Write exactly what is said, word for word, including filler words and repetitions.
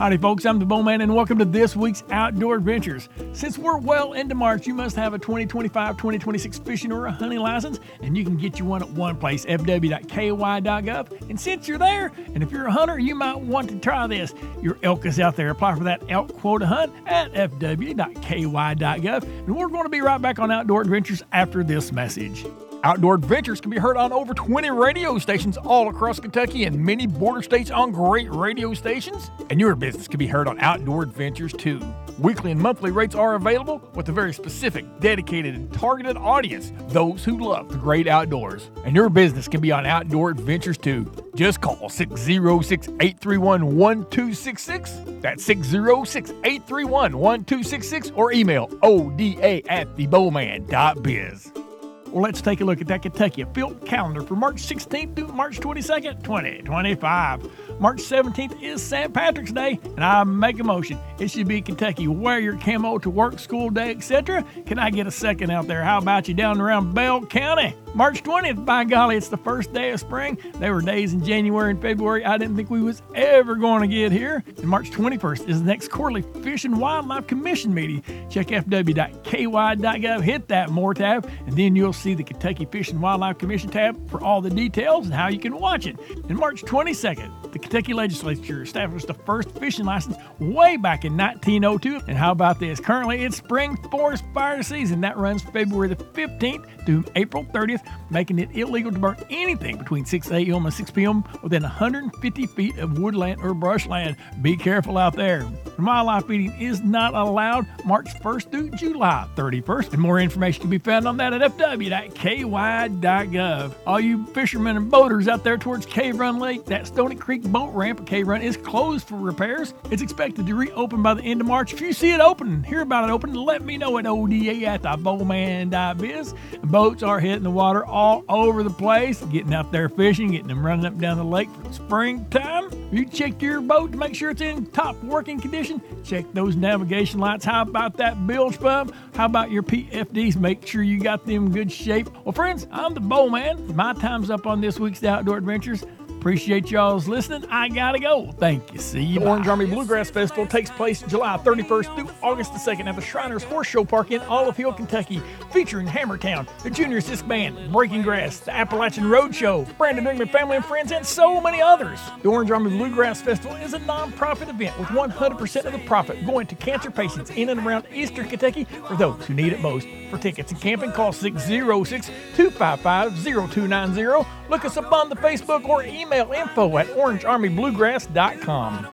Howdy folks, I'm the Bowman and welcome to this week's Outdoor Adventures. Since we're well into March, you must have a twenty twenty-five twenty twenty-six fishing or a hunting license, and you can get you one at one place, f w dot k y dot gov. And since you're there, and if you're a hunter, you might want to try this. Your elk is out there. Apply for that elk quota hunt at f w dot k y dot gov. And we're going to be right back on Outdoor Adventures after this message. Outdoor Adventures can be heard on over twenty radio stations all across Kentucky and many border states on great radio stations. And your business can be heard on Outdoor Adventures too. Weekly and monthly rates are available with a very specific, dedicated, and targeted audience, those who love the great outdoors. And your business can be on Outdoor Adventures too. Just call six oh six, eight three one, one two six six. That's six oh six, eight three one, one two six six or email O D A at the bowman dot biz. Well, let's take a look at that Kentucky Field calendar for March sixteenth through March twenty-second, twenty twenty-five. March seventeenth is Saint Patrick's Day, and I make a motion. It should be Kentucky. Wear your camo to work, school day, et cetera. Can I get a second out there? How about you down around Bell County? March twentieth, by golly, it's the first day of spring. There were days in January and February I didn't think we was ever going to get here. And March twenty-first is the next quarterly Fish and Wildlife Commission meeting. Check f w dot k y dot gov, hit that More tab, and then you'll see the Kentucky Fish and Wildlife Commission tab for all the details and how you can watch it. And March twenty-second, the Kentucky Legislature established the first fishing license way back in nineteen oh two. And how about this? Currently, it's spring forest fire season. That runs February the fifteenth through April thirtieth, making it illegal to burn anything between six a.m. and six p.m. within one hundred fifty feet of woodland or brushland. Be careful out there. Wildlife feeding is not allowed March first through July thirty-first. And more information can be found on that at f w dot k y dot gov. All you fishermen and boaters out there towards Cave Run Lake, that Stony Creek boat ramp at Cave Run is closed for repairs. It's expected to reopen by the end of March. If you see it open, hear about it open, let me know at O D A at the bowman dot biz. Boats are hitting the water all over the place, getting out there fishing, getting them running up and down the lake for the springtime. You check your boat to make sure it's in top working condition. Check those navigation lights. How about that bilge pump? How about your P F Ds? Make sure you got them in good shape. Well, friends, I'm the Bowman. My time's up on this week's Outdoor Adventures. Appreciate y'all's listening. I gotta go. Thank you. See you. The Orange Army Bluegrass Festival takes place July thirty-first through August the second at the Shriners Horse Show Park in Olive Hill, Kentucky, featuring Hammertown, the Junior Assist Band, Breaking Grass, the Appalachian Road Show, Brandon Dingman Family and Friends, and so many others. The Orange Army Bluegrass Festival is a non-profit event with one hundred percent of the profit going to cancer patients in and around Eastern Kentucky for those who need it most. For tickets and camping, call six oh six, two five five, oh two nine oh. Look us up on the Facebook or email info at orange army bluegrass dot com.